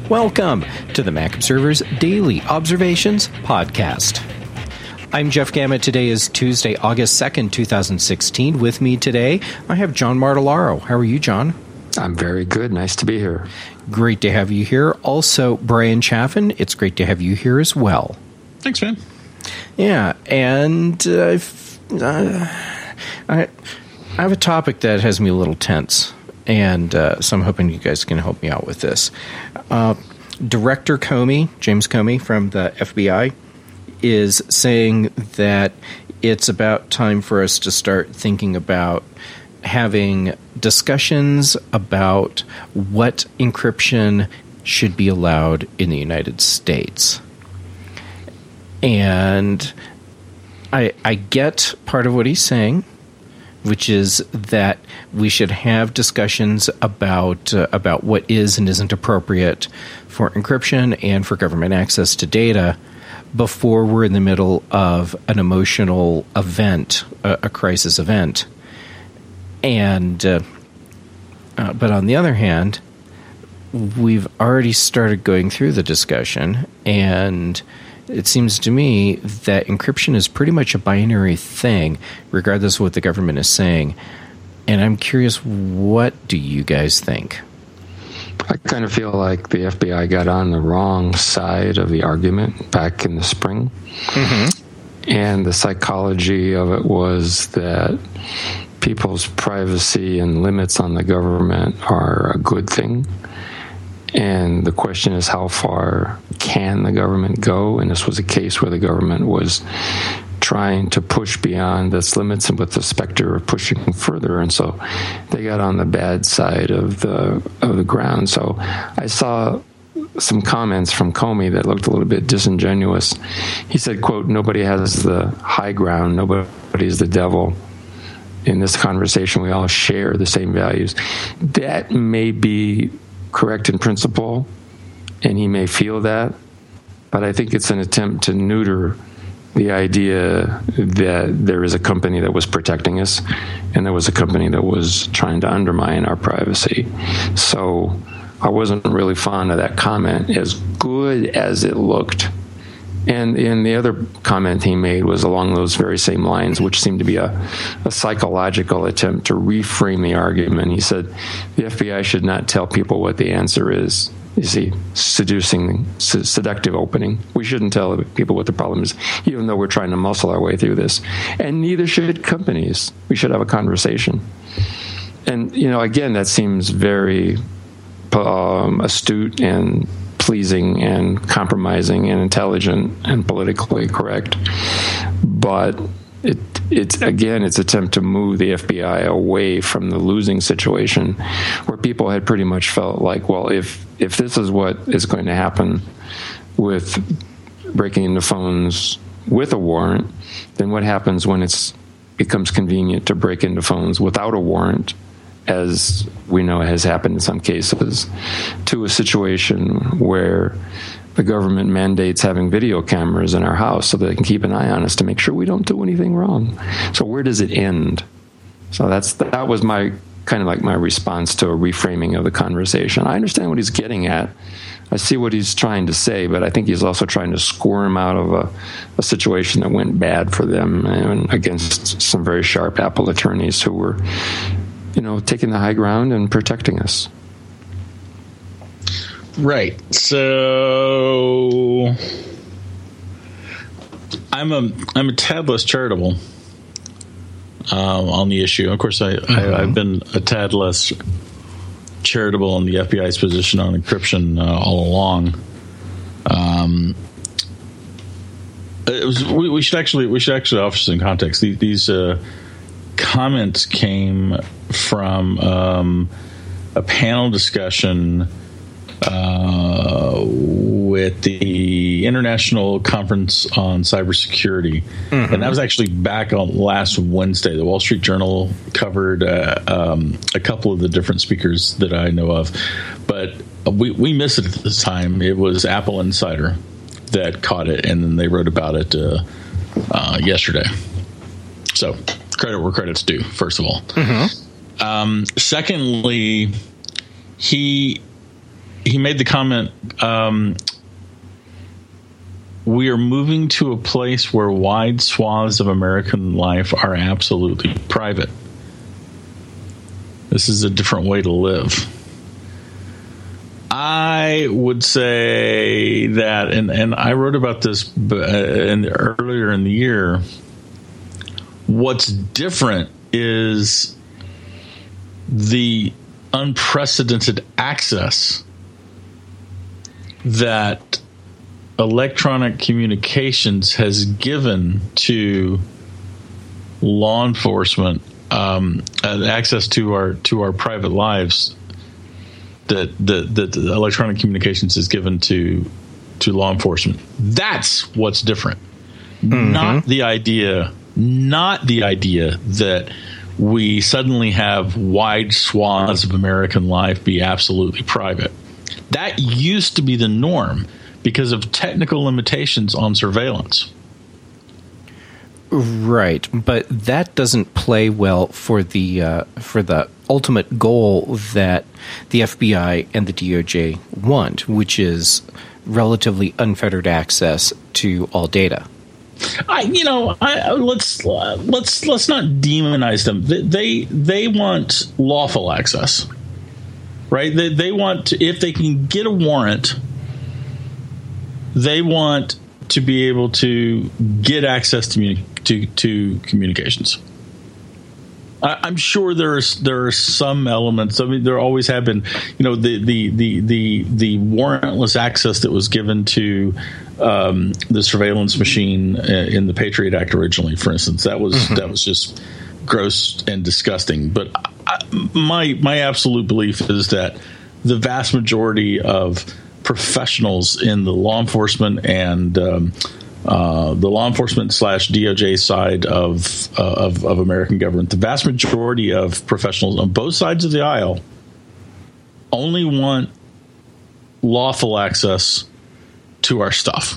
Welcome to the Mac Observer's Daily Observations Podcast. I'm Jeff Gamet. Today is Tuesday, August 2nd, 2016. With me today, I have John Martellaro. How are you, John? I'm very good. Nice to be here. Great to have you here. Also, Brian Chaffin, it's great to have you here as well. Thanks, man. Yeah, and I have a topic that has me a little tense, and so I'm hoping you guys can help me out with this. Director Comey, James Comey from the FBI, is saying that it's about time for us to start thinking about having discussions about what encryption should be allowed in the United States. And I get part of what he's saying, which is that we should have discussions about what is and isn't appropriate for encryption and for government access to data before we're in the middle of an emotional event, a crisis event. And but on the other hand, we've already started going through the discussion, and it seems to me that encryption is pretty much a binary thing, regardless of what the government is saying. And I'm curious, what do you guys think? I kind of feel like the FBI got on the wrong side of the argument back in the spring. Mm-hmm. And the psychology of it was that people's privacy and limits on the government are a good thing. And the question is, how far can the government go? And this was a case where the government was trying to push beyond its limits and with the specter of pushing further. And so they got on the bad side of the ground. So I saw some comments from Comey that looked a little bit disingenuous. He said, quote, "Nobody has the high ground. Nobody's the devil. In this conversation, we all share the same values." That may be correct in principle, and he may feel that, but I think it's an attempt to neuter the idea that there is a company that was protecting us and there was a company that was trying to undermine our privacy. So I wasn't really fond of that comment, as good as it looked. And the other comment he made was along those very same lines, which seemed to be a psychological attempt to reframe the argument. He said the FBI should not tell people what the answer is. You see, seductive opening. We shouldn't tell people what the problem is, even though we're trying to muscle our way through this. And neither should companies. We should have a conversation. And, again, that seems very astute and pleasing and compromising and intelligent and politically correct. But it's attempt to move the FBI away from the losing situation where people had pretty much felt like, well, if this is what is going to happen with breaking into phones with a warrant, then what happens when it becomes convenient to break into phones without a warrant, as we know has happened in some cases, to a situation where the government mandates having video cameras in our house so that they can keep an eye on us to make sure we don't do anything wrong. So where does it end? So that was my kind of like my response to a reframing of the conversation. I understand what he's getting at. I see what he's trying to say, but I think he's also trying to squirm out of a situation that went bad for them and against some very sharp Apple attorneys who were taking the high ground and protecting us. Right. So I'm a tad less charitable on the issue. Of course, I've been a tad less charitable in the FBI's position on encryption all along. We should actually offer some context. These comments came from a panel discussion with the International Conference on Cybersecurity. Mm-hmm. And that was actually back on last Wednesday. The Wall Street Journal covered a couple of the different speakers that I know of. But we missed it at this time. It was Apple Insider that caught it, and then they wrote about it yesterday. So credit where credit's due, first of all. Mm-hmm. Secondly, he he made the comment, we are moving to a place where wide swaths of American life are absolutely private. This is a different way to live. I would say that, and I wrote about this earlier in the year, what's different is the unprecedented access that electronic communications has given to law enforcement, access to our private lives that electronic communications has given to law enforcement. That's what's different. Mm-hmm. Not the idea that we suddenly have wide swaths of American life be absolutely private. That used to be the norm because of technical limitations on surveillance. Right, but that doesn't play well for the ultimate goal that the FBI and the DOJ want, which is relatively unfettered access to all data. Let's not demonize them. They want lawful access, right? They want to, if they can get a warrant, they want to be able to get access to communications. I'm sure there are some elements. I mean, there always have been. The warrantless access that was given to the surveillance machine in the Patriot Act originally, for instance, that was just gross and disgusting. But my absolute belief is that the vast majority of professionals in the law enforcement and the law enforcement / DOJ side of American government, the vast majority of professionals on both sides of the aisle only want lawful access to our stuff.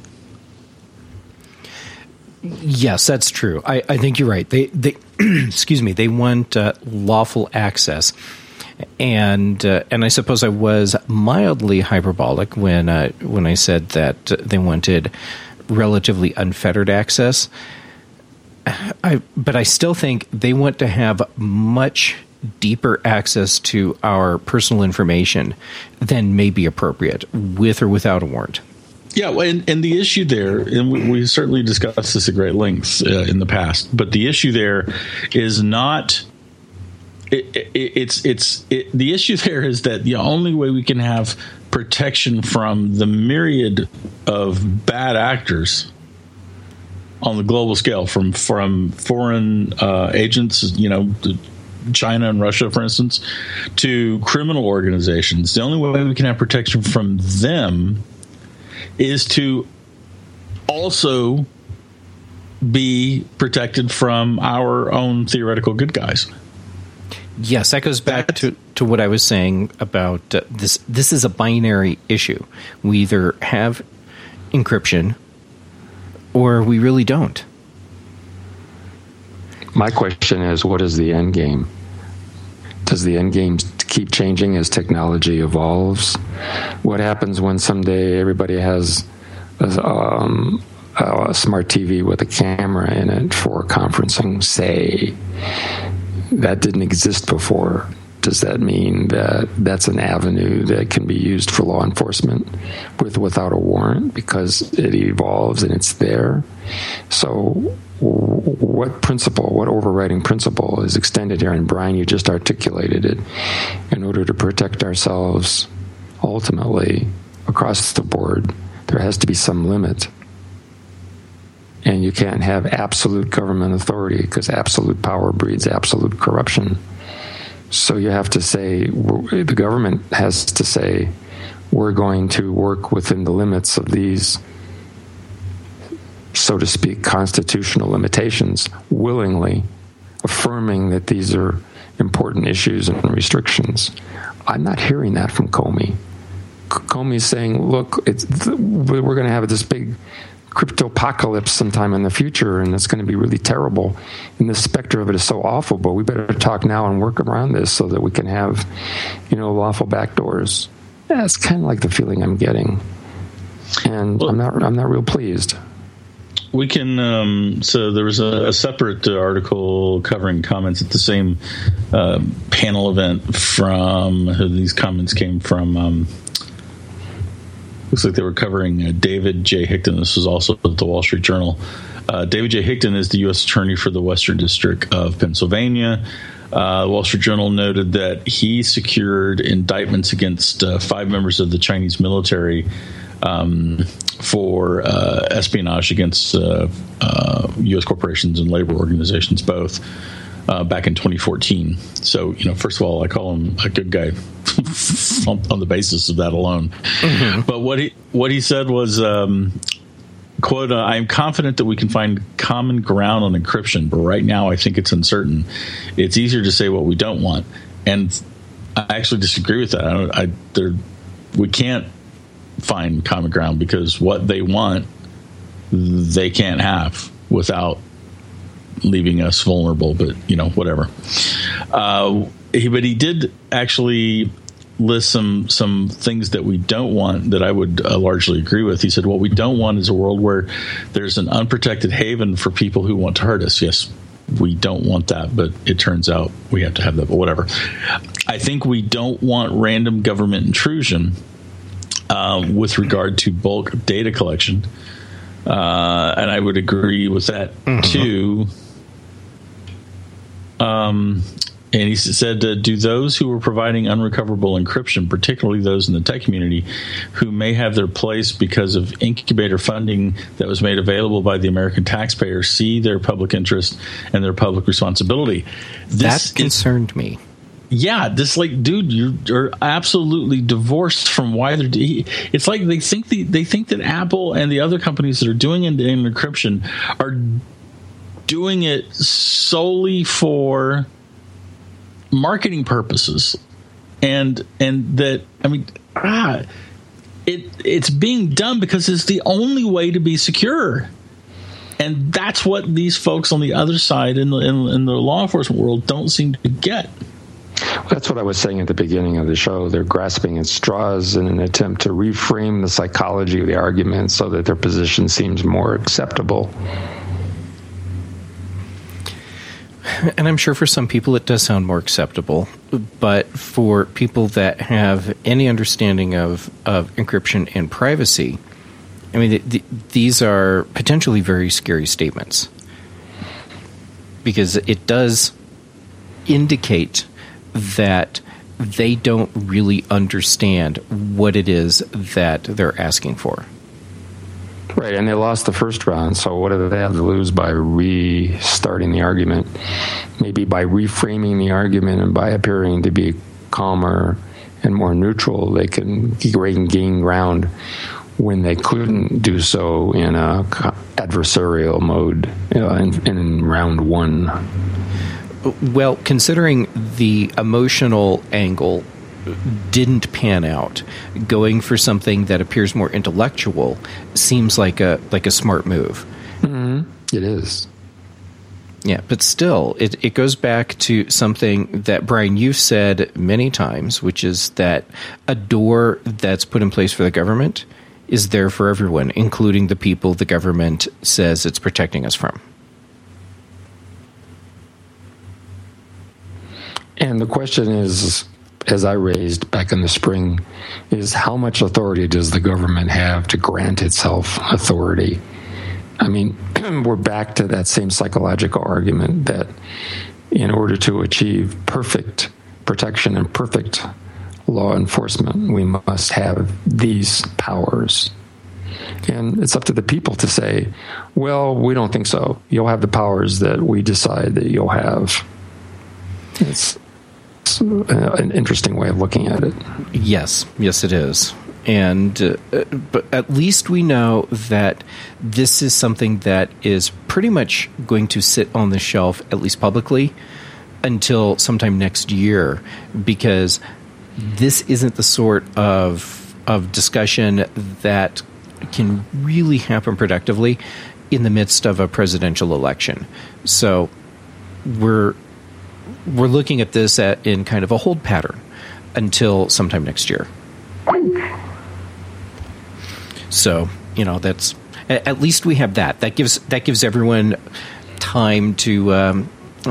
Yes, that's true. I think you're right. They excuse me. They want lawful access, and I suppose I was mildly hyperbolic when I said that they wanted relatively unfettered access. But I still think they want to have much deeper access to our personal information than may be appropriate, with or without a warrant. Yeah, and the issue there, and we certainly discussed this at great length in the past, but the issue there is not. The issue there is that the only way we can have protection from the myriad of bad actors on the global scale, from foreign agents, China and Russia, for instance, to criminal organizations. The only way we can have protection from them is to also be protected from our own theoretical good guys. Yes, that goes back to what I was saying about this. This is a binary issue. We either have encryption or we really don't. My question is, what is the end game? Does the end game keep changing as technology evolves? What happens when someday everybody has a smart TV with a camera in it for conferencing, say? That didn't exist before. Does that mean that that's an avenue that can be used for law enforcement without a warrant because it evolves and it's there? So what overriding principle is extended here? And Brian, you just articulated it. In order to protect ourselves ultimately across the board, there has to be some limit. And you can't have absolute government authority because absolute power breeds absolute corruption. So you have to say, the government has to say, we're going to work within the limits of these, so to speak, constitutional limitations, willingly affirming that these are important issues and restrictions. I'm not hearing that from Comey. Comey's saying, look, we're going to have this big crypto-apocalypse sometime in the future, and it's going to be really terrible. And the specter of it is so awful, but we better talk now and work around this so that we can have, lawful backdoors. That's kind of like the feeling I'm getting, and I'm not real pleased. We can. So there was a separate article covering comments at the same panel event from who these comments came from. Looks like they were covering David J. Hickton. This was also at the Wall Street Journal. David J. Hickton is the U.S. Attorney for the Western District of Pennsylvania. The Wall Street Journal noted that he secured indictments against 5 members of the Chinese military for espionage against U.S. corporations and labor organizations, both back in 2014. So, first of all, I call him a good guy on the basis of that alone. Mm-hmm. But what he said was, quote, I am confident that we can find common ground on encryption, but right now I think it's uncertain. It's easier to say what we don't want. And I actually disagree with that. We can't find common ground because what they want, they can't have without leaving us vulnerable, but whatever. But he did actually list some things that we don't want that I would largely agree with. He said, what we don't want is a world where there's an unprotected haven for people who want to hurt us. Yes, we don't want that, but it turns out we have to have that, but whatever. I think we don't want random government intrusion with regard to bulk data collection. And I would agree with that too. And he said, do those who are providing unrecoverable encryption, particularly those in the tech community, who may have their place because of incubator funding that was made available by the American taxpayer, see their public interest and their public responsibility? That concerned me. Yeah, dude, you're absolutely divorced from why they're. It's like they think that Apple and the other companies that are doing end-to-end encryption are doing it solely for marketing purposes, and that it's being done because it's the only way to be secure, and that's what these folks on the other side in the law enforcement world don't seem to get. That's what I was saying at the beginning of the show. They're grasping at straws in an attempt to reframe the psychology of the argument so that their position seems more acceptable. And I'm sure for some people it does sound more acceptable, but for people that have any understanding of encryption and privacy, I mean, these are potentially very scary statements, because it does indicate that they don't really understand what it is that they're asking for. Right, and they lost the first round, so what do they have to lose by restarting the argument? Maybe by reframing the argument and by appearing to be calmer and more neutral, they can gain ground when they couldn't do so in a adversarial mode in round one. Well, considering the emotional angle didn't pan out, going for something that appears more intellectual seems like a smart move. Mm-hmm. It is. Yeah, but still, it goes back to something that, Brian, you've said many times, which is that a door that's put in place for the government is there for everyone, including the people the government says it's protecting us from. And the question is, as I raised back in the spring, is how much authority does the government have to grant itself authority? I mean, we're back to that same psychological argument that in order to achieve perfect protection and perfect law enforcement, we must have these powers. And it's up to the people to say, well, we don't think so. You'll have the powers that we decide that you'll have. It's an interesting way of looking at it. Yes, it is. And but at least we know that this is something that is pretty much going to sit on the shelf, at least publicly, until sometime next year, because this isn't the sort of discussion that can really happen productively in the midst of a presidential election. So we're looking at this in kind of a hold pattern until sometime next year. So, that's at least we have that. That gives everyone time to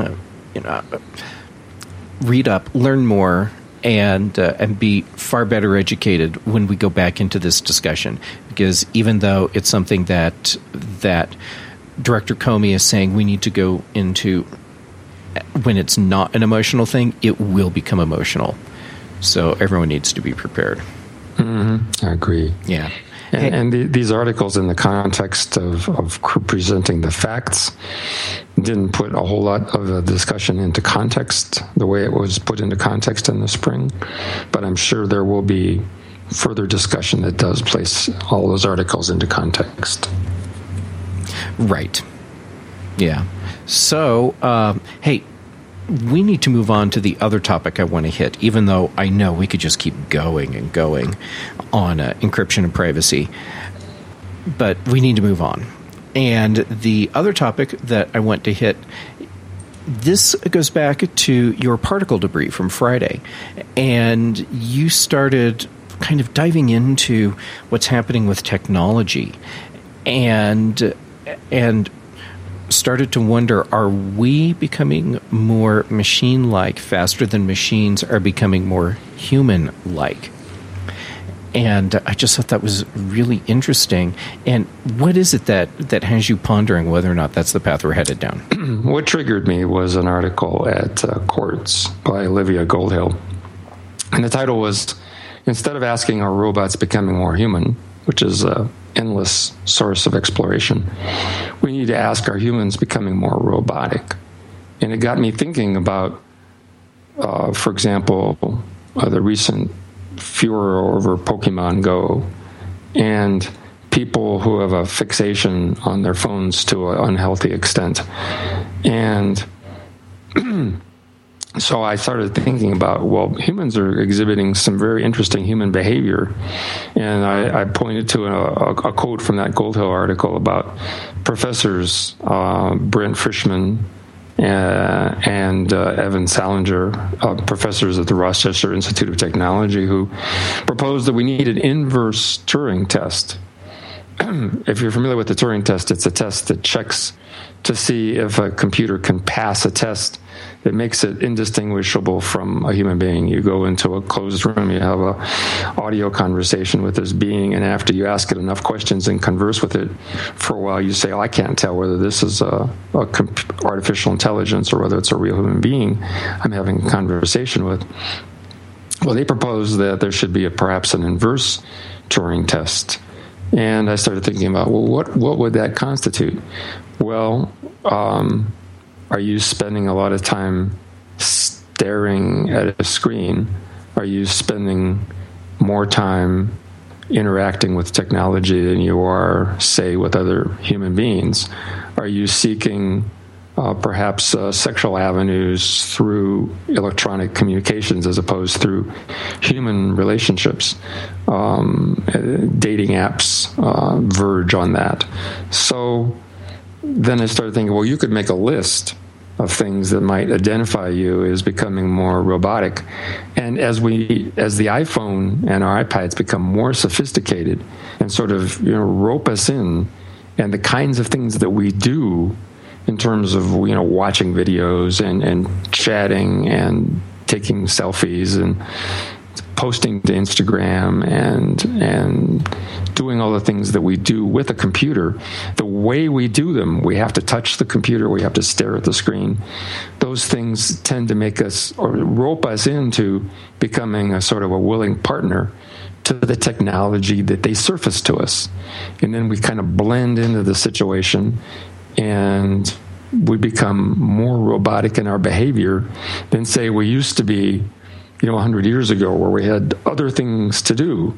read up, learn more, and be far better educated when we go back into this discussion. Because even though it's something that Director Comey is saying we need to go into, when it's not an emotional thing, it will become emotional. So everyone needs to be prepared. Mm-hmm. I agree. Yeah. And these articles, in the context of presenting the facts, didn't put a whole lot of the discussion into context the way it was put into context in the spring. But I'm sure there will be further discussion that does place all those articles into context. Right. Yeah. So, hey, we need to move on to the other topic I want to hit, even though I know we could just keep going and going on encryption and privacy. But we need to move on. And the other topic that I want to hit, this goes back to your particle debris from Friday. And you started kind of diving into what's happening with technology and started to wonder, are we becoming more machine-like faster than machines are becoming more human-like? And I just thought that was really interesting. And what is it that has you pondering whether or not that's the path we're headed down? What triggered me was an article at Quartz by Olivia Goldhill. And the title was, "Instead of asking are robots becoming more human," which is an endless source of exploration, we need to ask, are humans becoming more robotic? And it got me thinking about, for example, the recent furor over Pokemon Go and people who have a fixation on their phones to an unhealthy extent. And so I started thinking about, well, humans are exhibiting some very interesting human behavior. And I pointed to a quote from that Goldhill article about professors Brent Frischman and Evan Salinger, professors at the Rochester Institute of Technology, who proposed that we need an inverse Turing test. If you're familiar with the Turing test, it's a test that checks to see if a computer can pass a test that makes it indistinguishable from a human being. You go into a closed room, you have a audio conversation with this being, and after you ask it enough questions and converse with it for a while, you say, I can't tell whether this is artificial intelligence or whether it's a real human being I'm having a conversation with. Well, they proposed that there should be perhaps an inverse Turing test. And I started thinking about, well, what would that constitute? Well, are you spending a lot of time staring at a screen? Are you spending more time interacting with technology than you are, say, with other human beings? Are you seeking perhaps sexual avenues through electronic communications as opposed through human relationships? Dating apps verge on that. So then I started thinking, well, you could make a list of things that might identify you as becoming more robotic. And as the iPhone and our iPads become more sophisticated and sort of rope us in, and the kinds of things that we do in terms of watching videos and chatting and taking selfies and posting to Instagram and doing all the things that we do with a computer, the way we do them, we have to touch the computer, we have to stare at the screen. Those things tend to make us or rope us into becoming a sort of a willing partner to the technology that they surface to us. And then we kind of blend into the situation and we become more robotic in our behavior than, say, we used to be 100 years ago, where we had other things to do.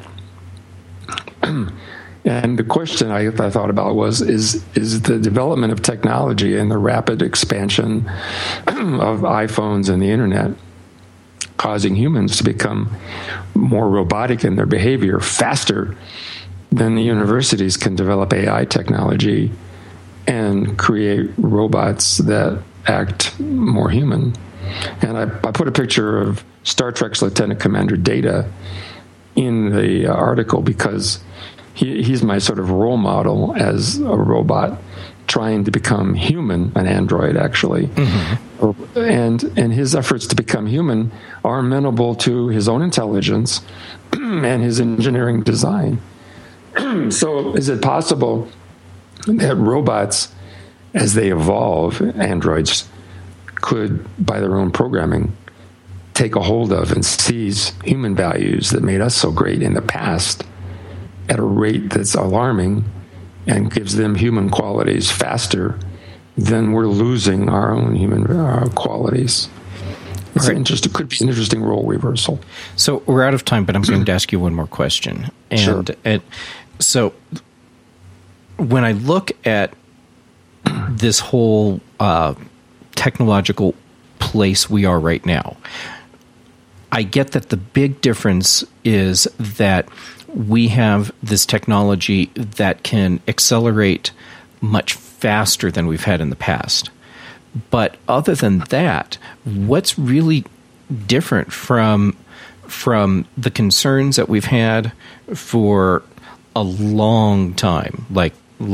And the question I thought about was, is the development of technology and the rapid expansion of iPhones and the internet causing humans to become more robotic in their behavior faster than the universities can develop AI technology and create robots that act more human? And I put a picture of Star Trek's Lieutenant Commander Data in the article because he's my sort of role model as a robot trying to become human, an android actually. Mm-hmm. And his efforts to become human are amenable to his own intelligence and his engineering design. So is it possible that robots, as they evolve, androids, could, by their own programming, take a hold of and seize human values that made us so great in the past at a rate that's alarming and gives them human qualities faster than we're losing our own human qualities? It's it could be an interesting role reversal. So we're out of time, but I'm going to ask you one more question. Sure. So when I look at this whole technological place we are right now, I get that the big difference is that we have this technology that can accelerate much faster than we've had in the past. But other than that, what's really different from the concerns that we've had for a long time, like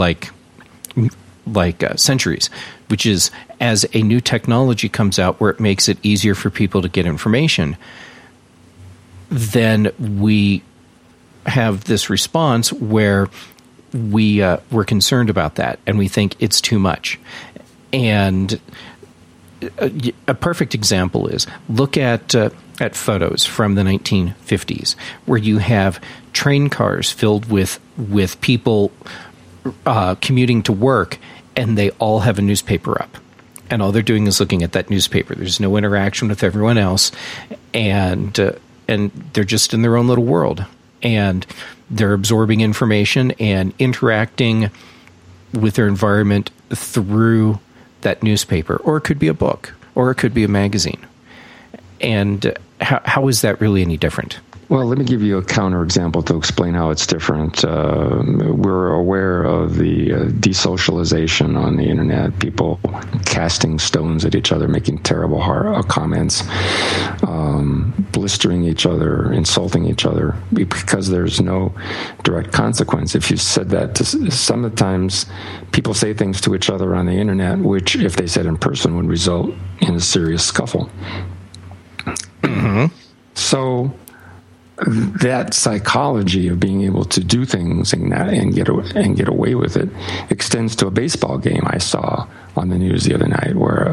centuries, which is as a new technology comes out where it makes it easier for people to get information, then we have this response where we're concerned about that and we think it's too much. And a perfect example is look at photos from the 1950s where you have train cars filled with people commuting to work, and they all have a newspaper up. And all they're doing is looking at that newspaper. There's no interaction with everyone else, and they're just in their own little world. And they're absorbing information and interacting with their environment through that newspaper, or it could be a book, or it could be a magazine. And how is that really any different? Well, let me give you a counterexample to explain how it's different. We're aware of the desocialization on the internet, people casting stones at each other, making terrible comments, blistering each other, insulting each other, because there's no direct consequence. If you said that, sometimes people say things to each other on the internet, which, if they said in person, would result in a serious scuffle. Mm-hmm. So that psychology of being able to do things and get away with it extends to a baseball game I saw on the news the other night, where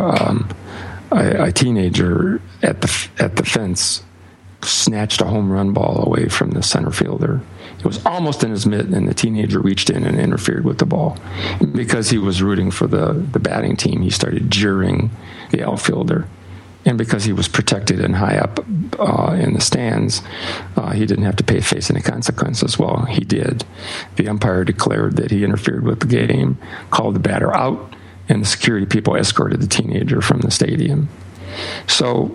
a teenager at the fence snatched a home run ball away from the center fielder. It was almost in his mitt, and the teenager reached in and interfered with the ball. Because he was rooting for the batting team, he started jeering the outfielder. And because he was protected and high up in the stands, he didn't have to face any consequences. Well, he did. The umpire declared that he interfered with the game, called the batter out, and the security people escorted the teenager from the stadium. So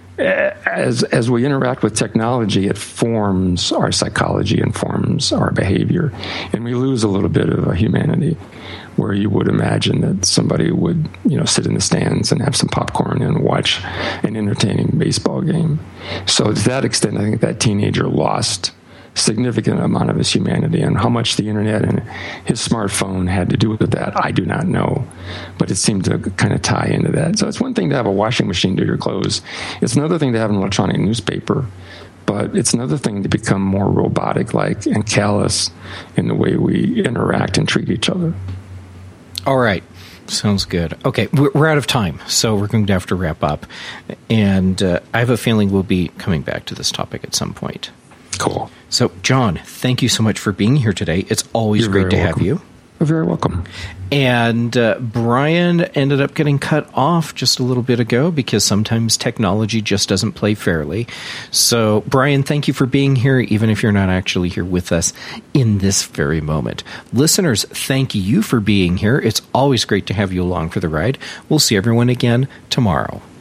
as we interact with technology, it forms our psychology and forms our behavior. And we lose a little bit of humanity, where you would imagine that somebody would, sit in the stands and have some popcorn and watch an entertaining baseball game. So to that extent, I think that teenager lost a significant amount of his humanity, and how much the internet and his smartphone had to do with that, I do not know. But it seemed to kind of tie into that. So it's one thing to have a washing machine do your clothes. It's another thing to have an electronic newspaper. But it's another thing to become more robotic-like and callous in the way we interact and treat each other. All right. Sounds good. Okay, we're out of time, so we're going to have to wrap up. And I have a feeling we'll be coming back to this topic at some point. Cool. So, John, thank you so much for being here today. It's always great to have you. You're very welcome. And Brian ended up getting cut off just a little bit ago because sometimes technology just doesn't play fairly. So, Brian, thank you for being here, even if you're not actually here with us in this very moment. Listeners, thank you for being here. It's always great to have you along for the ride. We'll see everyone again tomorrow.